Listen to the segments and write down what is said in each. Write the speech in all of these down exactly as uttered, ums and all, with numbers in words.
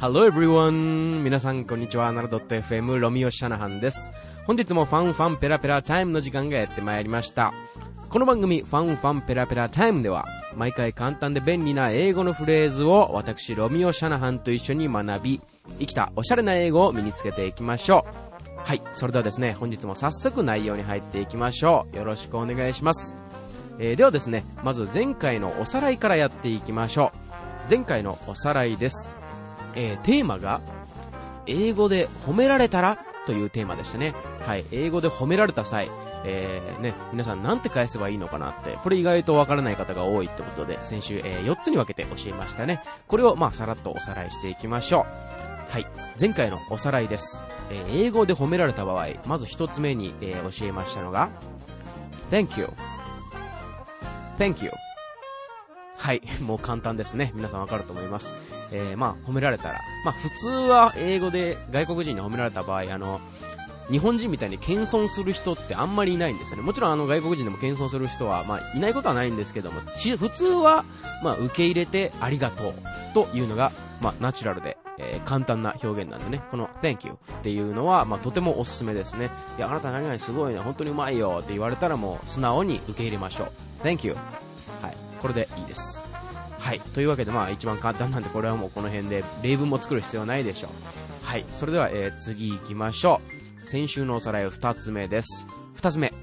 Hello everyone! 皆さんこんにちは。なな .fm ロミオシャナハンです。本日もファンファンペラペラタイムの時間がやってまいりました。この番組ファンファンペラペラタイムでは毎回簡単で便利な英語のフレーズを私ロミオシャナハンと一緒に学び、生きたおしゃれな英語を身につけていきましょう。はい、それではですね、本日も早速内容に入っていきましょう。よろしくお願いします。えー、ではですね、まず前回のおさらいからやっていきましょう。前回のおさらいです。えー、テーマが英語で褒められたらというテーマでしたね。はい、英語で褒められた際、えー、ね、皆さんなんて返せばいいのかなって、これ意外とわからない方が多いってことで、先週、えー、よっつに分けて教えましたね。これをまあさらっとおさらいしていきましょう。はい、前回のおさらいです。えー、英語で褒められた場合、まず一つ目に、えー、教えましたのが Thank you Thank you。 はい、もう簡単ですね。皆さんわかると思います。えー、まあ褒められたら、まあ普通は英語で外国人に褒められた場合、あの日本人みたいに謙遜する人ってあんまりいないんですよね。もちろんあの外国人でも謙遜する人はまあいないことはないんですけども、普通はまあ受け入れてありがとうというのがまあナチュラルで、えー、簡単な表現なんでね、この Thank you っていうのはまあとてもおすすめですね。いや、あなた何々すごいね、本当にうまいよって言われたらもう素直に受け入れましょう。 Thank you。 はい、これでいいです。はい、というわけでまあ一番簡単なんで、これはもうこの辺で例文も作る必要はないでしょう。はい、それでは、えー、次行きましょう。先週のおさらいはふたつめです。ふたつめ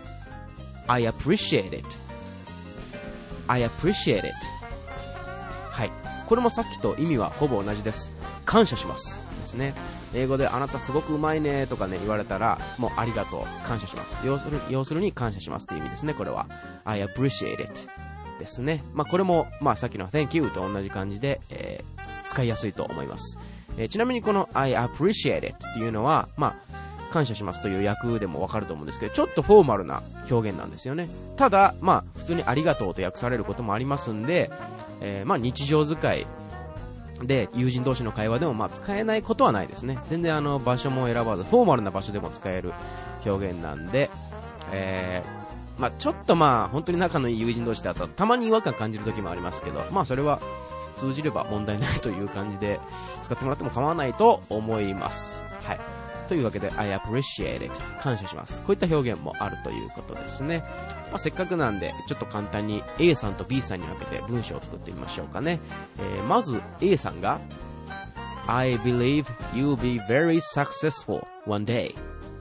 I appreciate it I appreciate it。 はい、これもさっきと意味はほぼ同じです。感謝しますですね。英語であなたすごくうまいねとかね言われたら、もうありがとう、感謝します。要する要するに感謝しますっていう意味ですね。これは I appreciate itですね。まあこれもまあさっきの Thank you と同じ感じで、えー、使いやすいと思います。えー、ちなみにこの I appreciate it っていうのはまあ感謝しますという訳でもわかると思うんですけど、ちょっとフォーマルな表現なんですよね。ただまあ普通にありがとうと訳されることもありますんで、えー、まあ日常使いで友人同士の会話でもまあ使えないことはないですね。全然あの場所も選ばずフォーマルな場所でも使える表現なんで、えーまあ、ちょっとまあ本当に仲のいい友人同士だとたまに違和感感じる時もありますけど、まあそれは通じれば問題ないという感じで使ってもらっても構わないと思います。はい、というわけで I appreciate it 感謝します、こういった表現もあるということですね。まあ、せっかくなんでちょっと簡単に A さんと B さんに分けて文章を作ってみましょうかね。えー、まず A さんが I believe you'll be very successful one day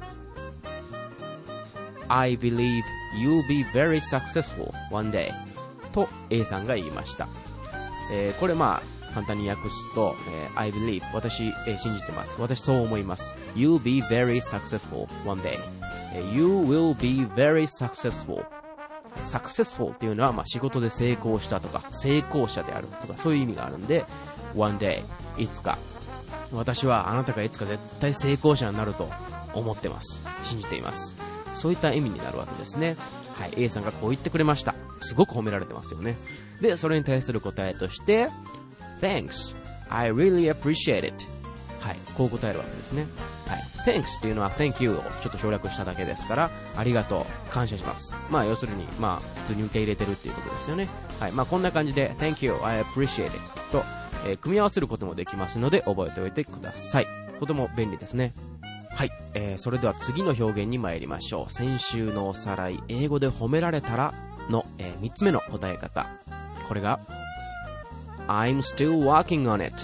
I believe you'll be very successful one day と A さんが言いました。えー、これまあ簡単に訳すと、えー、I believe 私、えー、信じてます、私そう思います。 You'll be very successful one day、えー、You will be very successful successful っていうのはまあ仕事で成功したとか成功者であるとかそういう意味があるんで、 one day いつか、私はあなたがいつか絶対成功者になると思ってます、信じています、そういった意味になるわけですね。はい、A さんがこう言ってくれました。すごく褒められてますよね。で、それに対する答えとして Thanks, I really appreciate it。 はい、こう答えるわけですね。はい、Thanks っていうのは Thank you をちょっと省略しただけですから、ありがとう、感謝します。まあ要するにまあ普通に受け入れてるっていうことですよね。はい、まあこんな感じで Thank you, I appreciate it と、えー、組み合わせることもできますので覚えておいてください。とても便利ですね。はい、えー、それでは次の表現に参りましょう。先週のおさらい、英語で褒められたらの、えー、みっつめの答え方。これが I'm still working on it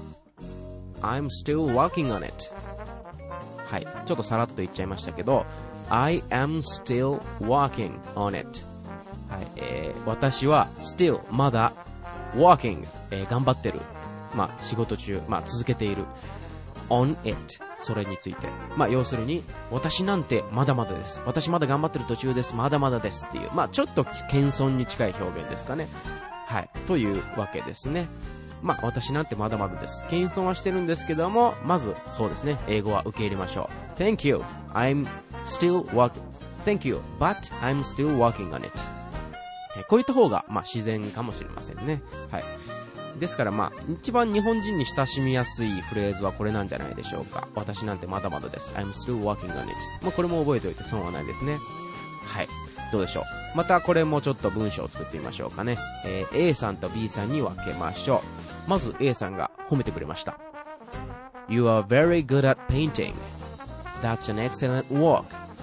I'm still working on it。 はい、ちょっとさらっと言っちゃいましたけど I am still working on it。 はい、えー、私は still まだ working、えー、頑張ってる、まあ仕事中、まあ続けているon it、 それについて、まあ要するに私なんてまだまだです、私まだ頑張ってる途中です、まだまだですっていう、まあちょっと謙遜に近い表現ですかね。はい、というわけですね。まあ私なんてまだまだです、謙遜はしてるんですけども、まずそうですね、英語は受け入れましょう。 Thank you, I'm still working Thank you, but I'm still working on it。 こういった方がまあ自然かもしれませんね。はい、ですからまあ一番日本人に親しみやすいフレーズはこれなんじゃないでしょうか。私なんてまだまだです、 I'm still working on it。 まあこれも覚えておいて損はないですね。はい、どうでしょう。またこれもちょっと文章を作ってみましょうかね。えー、A さんと B さんに分けましょう。まず A さんが褒めてくれました。 You are very good at painting. That's an excellent work.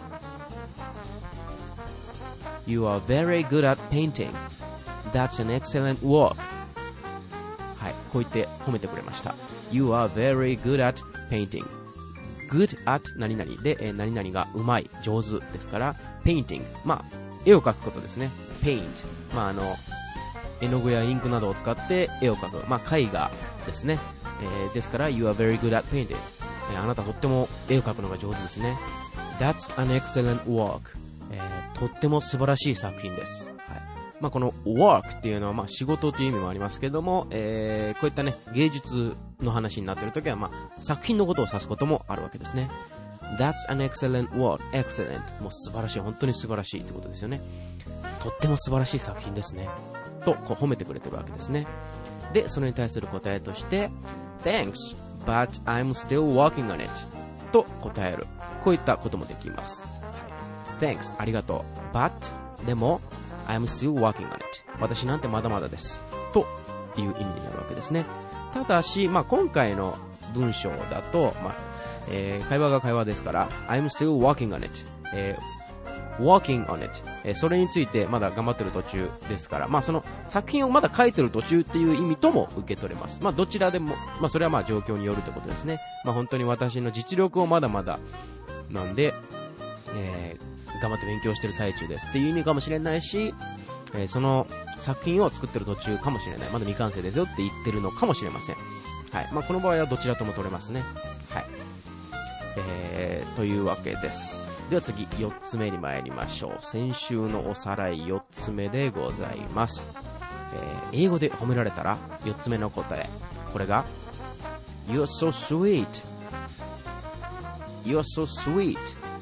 You are very good at painting. That's an excellent work. はい、こう言って褒めてくれました。You are very good at painting. Good at 何々で、えー、何々がうまい、上手ですから、painting。まあ、絵を描くことですね。paint。まあ、あの、絵の具やインクなどを使って絵を描く。まあ、絵画ですね。えー、ですから、You are very good at painting。えー、あなたとっても絵を描くのが上手ですね。That's an excellent work。えー、とっても素晴らしい作品です。はい。まあ、この work っていうのは、まあ、仕事という意味もありますけども、えー、こういったね、芸術の話になっているときは、まあ、作品のことを指すこともあるわけですね。That's an excellent work. Excellent. もう素晴らしい。本当に素晴らしいってことですよね。とっても素晴らしい作品ですね。と、こう褒めてくれてるわけですね。で、それに対する答えとして、Thanks, but I'm still working on it. と答える。こういったこともできます。はい、Thanks, ありがとう。But, でも、I'm still working on it. 私なんてまだまだです。という意味になるわけですね。ただし、まあ、今回の文章だと、まあえー、会話が会話ですから、I'm still working on it、えー、working on it、えー、それについてまだ頑張ってる途中ですから、まあ、その作品をまだ書いてる途中っていう意味とも受け取れます。まあ、どちらでも、まあ、それはまあ状況によるということですね。まあ、本当に私の実力をまだまだなんで、えー、頑張って勉強してる最中ですっていう意味かもしれないし、えー、その作品を作ってる途中かもしれない。まだ未完成ですよって言ってるのかもしれません。はい。まあ、この場合はどちらとも取れますね。はい。えー、というわけです。では次、よっつめに参りましょう。先週のおさらいよっつめでございます。えー、英語で褒められたらよっつめの答え。これが You're so sweet. You're so sweet.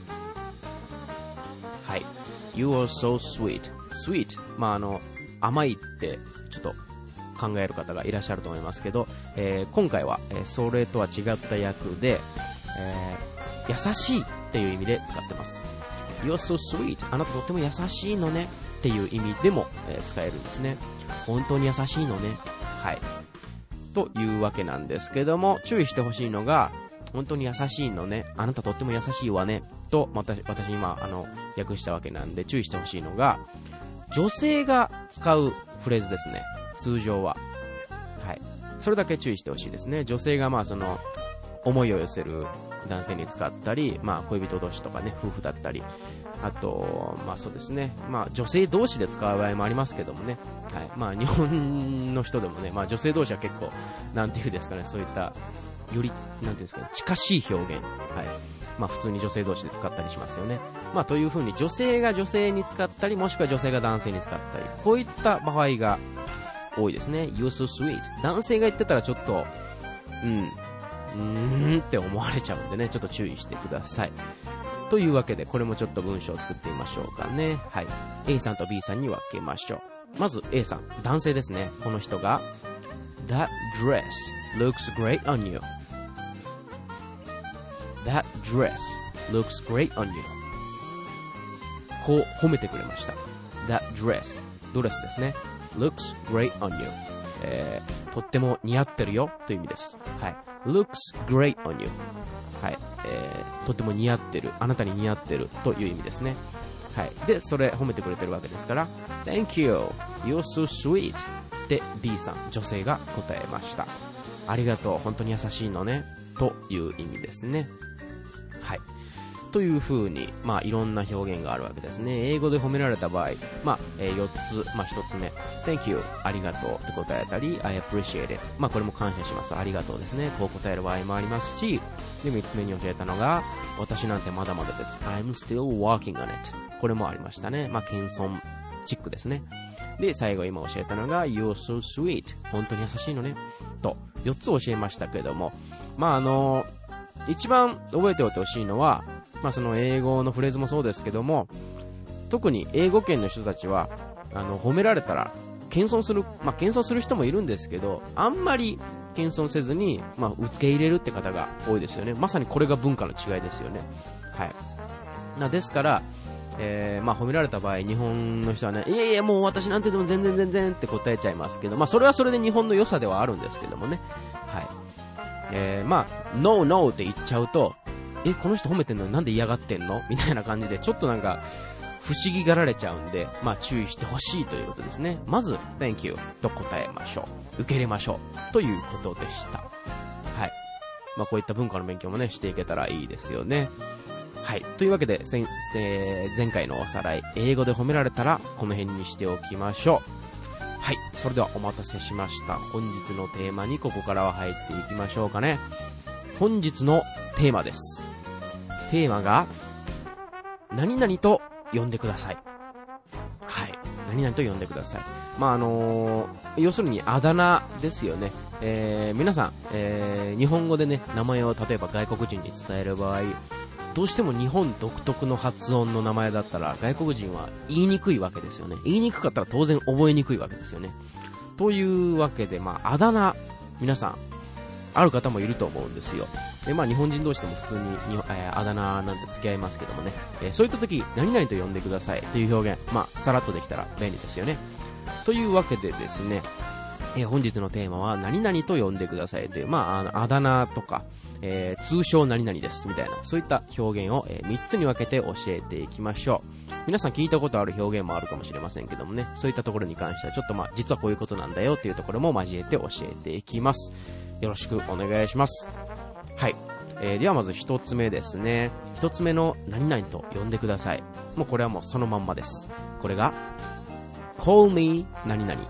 はい。You are so sweet.Sweet。まあ、あの、甘いってちょっと考える方がいらっしゃると思いますけど、えー、今回は、えー、それとは違った訳で、えー、優しいっていう意味で使ってます。You're so sweet。あなたとっても優しいのねっていう意味でも、えー、使えるんですね。本当に優しいのね。はい。というわけなんですけども、注意してほしいのが、本当に優しいのね。あなたとっても優しいわね。と、また、私今、あの、訳したわけなんで注意してほしいのが、女性が使うフレーズですね。通常は。はい。それだけ注意してほしいですね。女性がまあその、思いを寄せる男性に使ったり、まあ恋人同士とかね、夫婦だったり、あと、まあそうですね。まあ女性同士で使う場合もありますけどもね。はい。まあ日本の人でもね、まあ女性同士は結構、なんていうんですかね、そういった、より、なんていうんですかね、近しい表現。はい。まあ普通に女性同士で使ったりしますよね。まあという風に女性が女性に使ったり、もしくは女性が男性に使ったり、こういった場合が多いですね。You're so sweet。男性が言ってたらちょっと、うん、うーんって思われちゃうんでね、ちょっと注意してください。というわけで、これもちょっと文章を作ってみましょうかね。はい。A さんと B さんに分けましょう。まず A さん、男性ですね。この人が、That dress looks great on you.That dress looks great on you. こう褒めてくれました。That dress ドレスですね。Looks great on you、えー。とっても似合ってるよという意味です。はい。Looks great on you。はい。えー、とっても似合ってる。あなたに似合ってるという意味ですね。はい。で、それ褒めてくれてるわけですから、Thank you. You're so sweet. で、B さん、女性が答えました。ありがとう。本当に優しいのね。という意味ですね。はい。という風に、まあ、いろんな表現があるわけですね。英語で褒められた場合、まあ、えー、よっつ、まあ、ひとつめ、Thank you、ありがとうって答えたり、I appreciate it、まあ、これも感謝します、ありがとうですね。こう答える場合もありますし、で、みっつめに教えたのが、私なんてまだまだです。I'm still working on it。これもありましたね。まあ、謙遜チックですね。で、最後今教えたのが、You're so sweet。本当に優しいのね。と、よっつ教えましたけども、まあ、あのー、一番覚えておいてほしいのは、まあその英語のフレーズもそうですけども、特に英語圏の人たちは、あの、褒められたら、謙遜する、まあ謙遜する人もいるんですけど、あんまり謙遜せずに、まあ受け入れるって方が多いですよね。まさにこれが文化の違いですよね。はい。な、ですから、えー、まあ褒められた場合、日本の人はね、いやいやもう私なんてでも全然全然って答えちゃいますけど、まあそれはそれで日本の良さではあるんですけどもね。はい。 えー、まあ、no, no って言っちゃうと、え、この人褒めてんのになんで嫌がってんのみたいな感じで、ちょっとなんか、不思議がられちゃうんで、まあ注意してほしいということですね。まず、thank you と答えましょう。受け入れましょう。ということでした。はい。まあこういった文化の勉強もね、していけたらいいですよね。はい。というわけで、前回のおさらい、英語で褒められたら、この辺にしておきましょう。はい。それではお待たせしました。本日のテーマにここからは入っていきましょうかね。本日のテーマです。テーマが、何々と呼んでください。はい。何々と呼んでください。まあ、あのー、要するにあだ名ですよね。えー、皆さん、えー、日本語でね、名前を例えば外国人に伝える場合、どうしても日本独特の発音の名前だったら外国人は言いにくいわけですよね。言いにくかったら当然覚えにくいわけですよね。というわけで、まあ、あだ名、皆さん、ある方もいると思うんですよ。で、まあ日本人同士でも普通にに、えー、あだ名なんて付き合いますけどもね、えー、そういった時、何々と呼んでくださいという表現、まあさらっとできたら便利ですよね。というわけでですね、えー、本日のテーマは何々と呼んでくださいという、まあ、あのあだ名とか、えー、通称何々ですみたいな、そういった表現を、えー、みっつに分けて教えていきましょう。皆さん聞いたことある表現もあるかもしれませんけどもね、そういったところに関してはちょっとまあ実はこういうことなんだよというところも交えて教えていきます。よろしくお願いします。はい。えー、ではまず一つ目ですね。一つ目の何々と呼んでください。もうこれはもうそのまんまです。これが call me 何々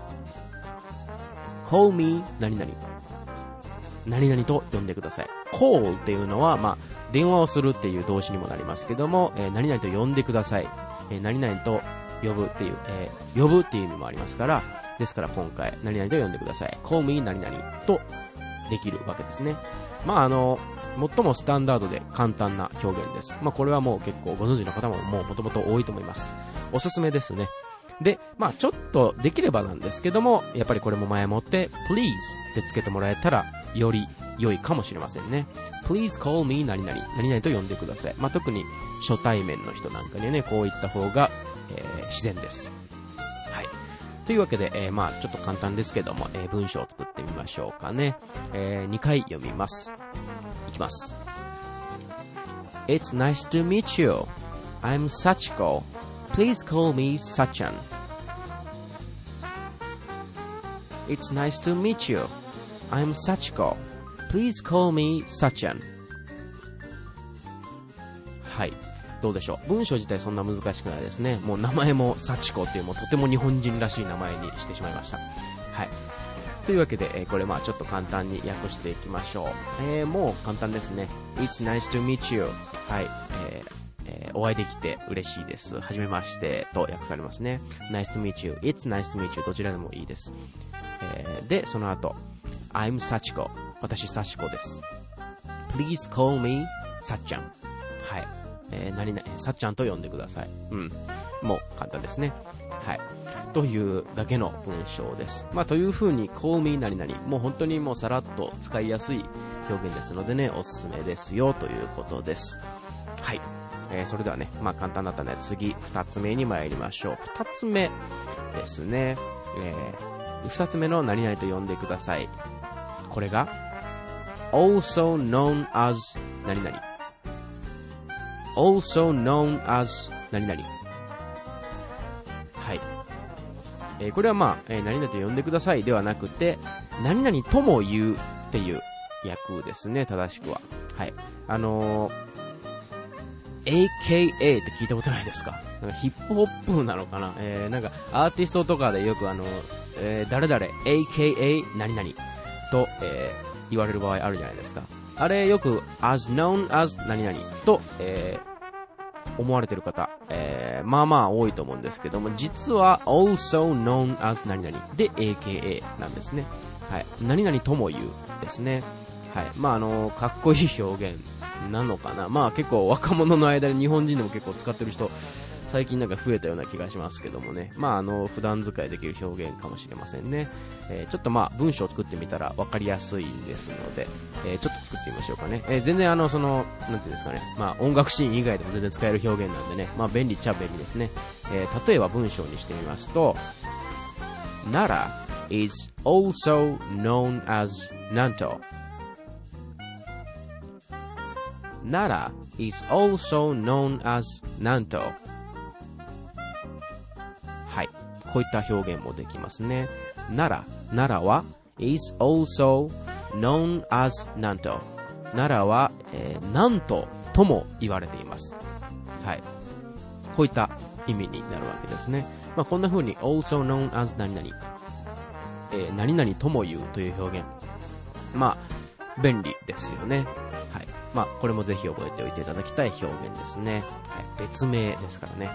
call me 何々何々と呼んでください。call っていうのはまあ電話をするっていう動詞にもなりますけども、えー、何々と呼んでください。えー、何々と呼ぶっていう、えー、呼ぶっていう意味もありますから、ですから今回何々と呼んでください。call me 何々とできるわけですね。まああの最もスタンダードで簡単な表現です。まあこれはもう結構ご存知の方ももう元々多いと思います。おすすめですね。で、まあちょっとできればなんですけども、やっぱりこれも前もって please ってつけてもらえたらより良いかもしれませんね。please call me 何々何々と呼んでください。まあ特に初対面の人なんかにね、こういった方が、えー、自然です。というわけで、えー、まあちょっと簡単ですけども、えー、文章を作ってみましょうかね。えー、にかい読みます。いきます。It's nice to meet you. I'm Sachiko. Please call me Sachan. It's nice to meet you. I'm Sachiko. Please call me Sachan. はい。どうでしょう。文章自体そんな難しくないですね。もう名前もサチコっていうもうとても日本人らしい名前にしてしまいました。はい。というわけで、えー、これまあちょっと簡単に訳していきましょう。えー、もう簡単ですね。It's nice to meet you. はい。えーえー、お会いできて嬉しいです。はじめましてと訳されますね。Nice to meet you. It's nice to meet you. どちらでもいいです。えー、で、その後、I'm Sachiko. 私、サチコです。Please call me Sachan. はい。えー、何々、さっちゃんと呼んでください。うん。もう簡単ですね。はい。というだけの文章です。まあ、という風に、call me 何々、もう本当にもうさらっと使いやすい表現ですのでね、おすすめですよということです。はい。えー、それではね、まあ、簡単だったね、次、二つ目に参りましょう。二つ目ですね。えー、二つ目の何々と呼んでください。これが、also known as 何々。also known as 何々。はい。えー、これはまあ、えー、何々と呼んでくださいではなくて、何々とも言うっていう訳ですね、正しくは。はい。あのー、エーケーエー って聞いたことないですか？なんかヒップホップなのかな、えー、なんかアーティストとかでよくあの、えー、誰々 エーケーエー 何々と、えー、言われる場合あるじゃないですか。あれよく as known as 何々と、えー、思われてる方、えー、まあまあ多いと思うんですけども、実は also known as 何々で エーケーエー なんですね。はい。何々とも言うですね。はい。まああの、かっこいい表現なのかな。まあ結構若者の間で日本人でも結構使ってる人、最近なんか増えたような気がしますけどもね。まああの、普段使いできる表現かもしれませんね。えー、ちょっとまあ文章を作ってみたら分かりやすいですので、えー、ちょっと作ってみましょうかね。えー、全然あの、その、なんていうんですかね。まあ音楽シーン以外でも全然使える表現なんでね。まあ便利っちゃ便利ですね。えー、例えば文章にしてみますと、Nara is also known as Nanto. 奈良 is also known as なんと。はい。こういった表現もできますね。奈良、奈良は is also known as なんと。奈良は、えー、なんととも言われています。はい。こういった意味になるわけですね。まあ、こんな風に also known as 何々、えー、何々とも言うという表現。まあ、便利ですよね。はい。まあ、これもぜひ覚えておいていただきたい表現ですね。はい。別名ですからね。はい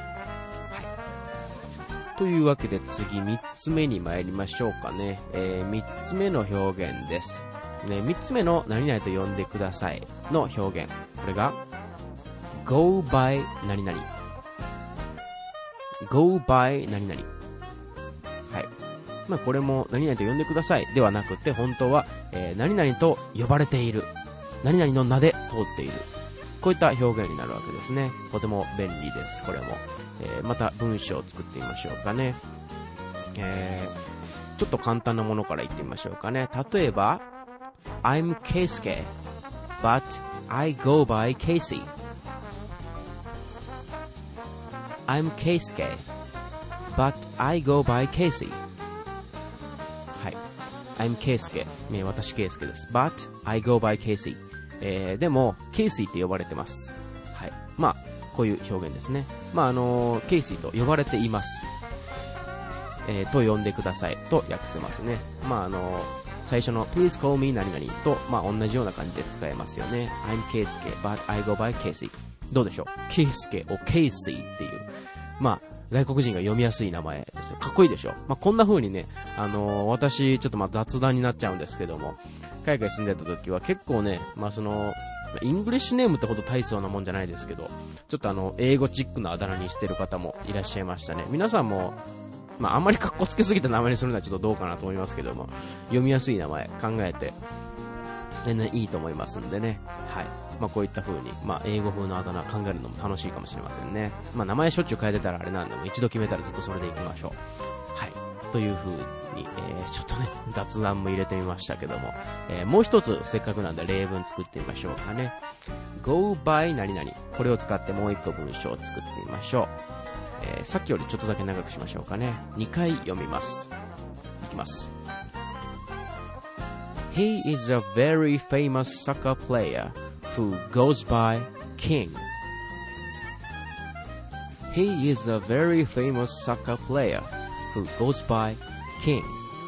。というわけで次みっつめに参りましょうかね。えー、みっつめの表現です。ね、みっつめの何々と呼んでくださいの表現。これが go by 何々。go by 何々。はい。まあこれも何々と呼んでくださいではなくて、本当は、えー、何々と呼ばれている。何々の名で通っている。こういった表現になるわけですね。とても便利です。これも。えー、また文章を作ってみましょうかね。えー、ちょっと簡単なものから言ってみましょうかね。例えば、I'm Keisuke, but I go by Casey. I'm Keisuke, but I go by Casey. はい。I'm Keisuke. ね、私ケイスケです。But I go by Casey. えー、でも、ケイシーって呼ばれてます。はい。まあ、こういう表現ですね。まあ、あのー、ケイシーと呼ばれています。えー、と呼んでくださいと訳せますね。まあ、あのー、最初の Please call me 何々と、まあ、同じような感じで使えますよね。I'm Keisuke, but I go by Casey. どうでしょう？ケイスケをケイシーっていう。まあ、外国人が読みやすい名前ですよ。かっこいいでしょ。まあ、こんな風にね、あのー、私、ちょっとまあ雑談になっちゃうんですけども、海外住んでた時は結構ね、まあその、イングリッシュネームってほど大層なもんじゃないですけど、ちょっとあの、英語チックなあだ名にしてる方もいらっしゃいましたね。皆さんも、まああんまりカッコつけすぎた名前にするのはちょっとどうかなと思いますけども、読みやすい名前考えて、全然いいと思いますんでね。はい。まあこういった風に、まあ英語風のあだ名考えるのも楽しいかもしれませんね。まあ名前しょっちゅう変えてたらあれなんで、一度決めたらずっとそれでいきましょう。はい。という風に、えー、ちょっとね、雑談も入れてみましたけども、えー、もう一つせっかくなんで例文作ってみましょうかね。go by 何々。これを使ってもう一個文章を作ってみましょう。えー、さっきよりちょっとだけ長くしましょうかね。にかい読みます。いきます。He is a very famous soccer player who goes by King. He is a very famous soccer player who goes by King.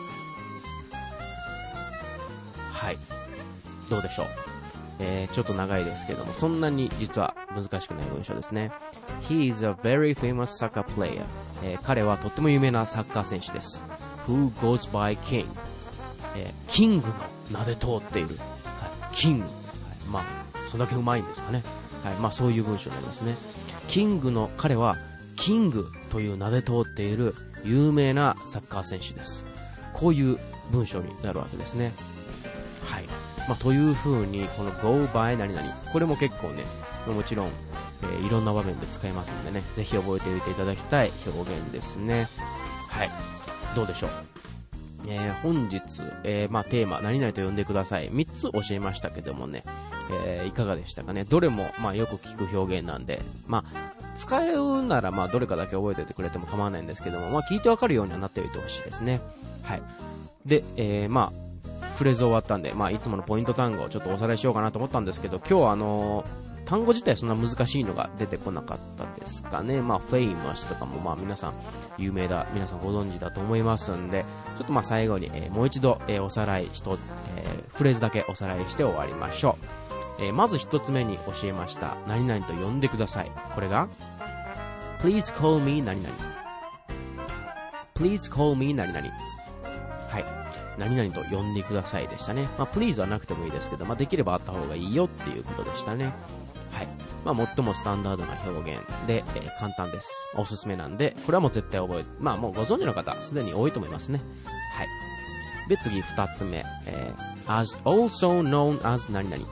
はい。どうでしょう。えー、ちょっと長いですけども、そんなに実は難しくない文章ですね。He is a very famous soccer player. えー、彼はとっても有名なサッカー選手です。Who goes by King. えー、キングの名で通っている。はい、キング。はい、まあ、それだけうまいんですかね。はい、まあそういう文章になりますね。キングの、彼はキングという名で通っている有名なサッカー選手です。こういう文章になるわけですね。はい。まあ、という風に、この go by 何々。これも結構ね、もちろん、えー、いろんな場面で使えますんでね、ぜひ覚えておいていただきたい表現ですね。はい。どうでしょう。えー、本日、えー、まあ、テーマ、何々と呼んでください。みっつ教えましたけどもね、えー、いかがでしたかね。どれも、まあ、よく聞く表現なんで、まあ、使うなら、まあ、どれかだけ覚えておいてくれても構わないんですけども、まあ、聞いてわかるようにはなっておいてほしいですね。はい。で、えー、まあ、フレーズ終わったんで、まあ、いつものポイント単語をちょっとおさらいしようかなと思ったんですけど、今日はあのー、単語自体そんな難しいのが出てこなかったですかね。まあ、famous とかもまあ皆さん有名だ、皆さんご存知だと思いますんで、ちょっとまあ最後に、えー、もう一度、えー、おさらいしと、えー、フレーズだけおさらいして終わりましょう。えー、まず一つ目に教えました。何々と呼んでください。これが Please call me 何々 Please call me 何々。はい。何々と呼んでくださいでしたね。まあ、please はなくてもいいですけど、まあ、できればあった方がいいよっていうことでしたね。はい。まあ、最もスタンダードな表現で、えー、簡単です。おすすめなんで、これはもう絶対覚え、まあ、もうご存知の方、すでに多いと思いますね。はい。で、次二つ目、えー、as also known as 何々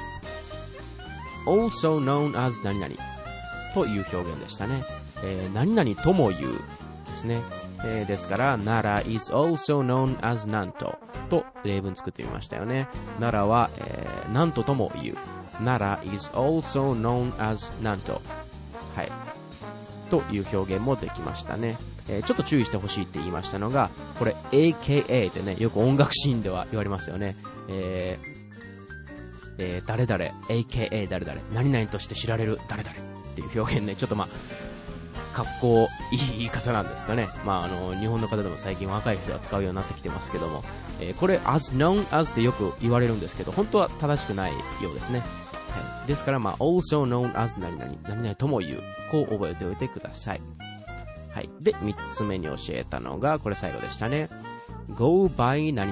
also known as 何々という表現でしたね。えー、何々とも言うですね。 えー、ですから、奈良 is also known as なんとと例文作ってみましたよね。奈良は、えー、なんととも言う。奈良 is also known as なんと。はい。という表現もできましたね。えー、ちょっと注意してほしいって言いましたのが、これ エーケーエー ってね、よく音楽シーンでは言われますよね。えーえー、誰々、エーケーエー 誰々、何々として知られる誰々っていう表現ね、ちょっとまあ、格好いい言い方なんですかね。まあ、あの、日本の方でも最近若い人は使うようになってきてますけども、えー、これ as known as ってよく言われるんですけど、本当は正しくないようですね。はい、ですから、まあ、also known as 何々、何々とも言う。こう覚えておいてください。はい。で、三つ目に教えたのが、これ最後でしたね。go by 何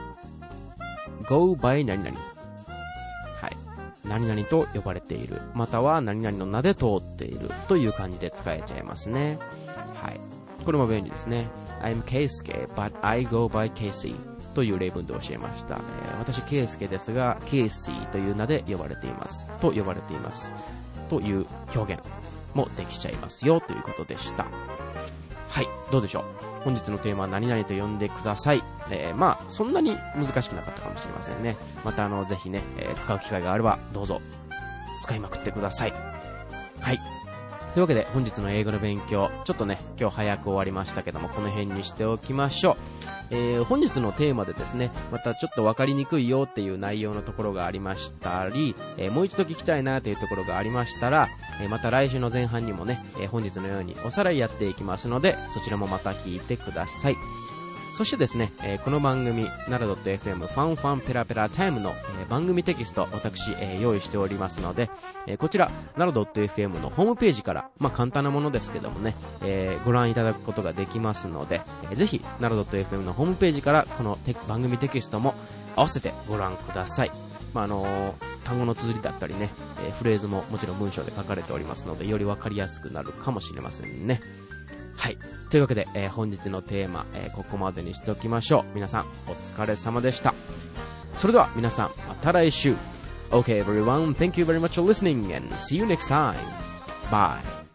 々。go by 何々。はい。何々と呼ばれている。または何々の名で通っているという感じで使えちゃいますね。はい。これも便利ですね。I'm Keisuke, but I go by Casey という例文で教えました。えー、私、ケイスケですが、ケイシーという名で呼ばれています。と呼ばれています。という表現もできちゃいますよということでした。はい。どうでしょう。本日のテーマは何々と呼んでください。えー、まあ、そんなに難しくなかったかもしれませんね。また、あの、ぜひね、えー、使う機会があれば、どうぞ、使いまくってください。はい。というわけで、本日の英語の勉強、ちょっとね、今日早く終わりましたけども、この辺にしておきましょう。えー、本日のテーマでですね、またちょっと分かりにくいよっていう内容のところがありましたり、えー、もう一度聞きたいなというところがありましたら、えー、また来週の前半にもね、えー、本日のようにおさらいやっていきますので、そちらもまた聞いてください。そしてですね、えー、この番組、ナラ .fm ファンファンペラペラタイムの、えー、番組テキスト、私、えー、用意しておりますので、えー、こちら、ナラ .fm のホームページから、まあ、簡単なものですけどもね、えー、ご覧いただくことができますので、えー、ぜひ、ナラ .fm のホームページから、このテ番組テキストも合わせてご覧ください。まあ、あのー、単語の綴りだったりね、えー、フレーズももちろん文章で書かれておりますので、よりわかりやすくなるかもしれませんね。はい。というわけで、えー、本日のテーマ、えー、ここまでにしておきましょう。皆さん、お疲れ様でした。それでは、皆さん、また来週。Okay, everyone, thank you very much for listening and see you next time. Bye.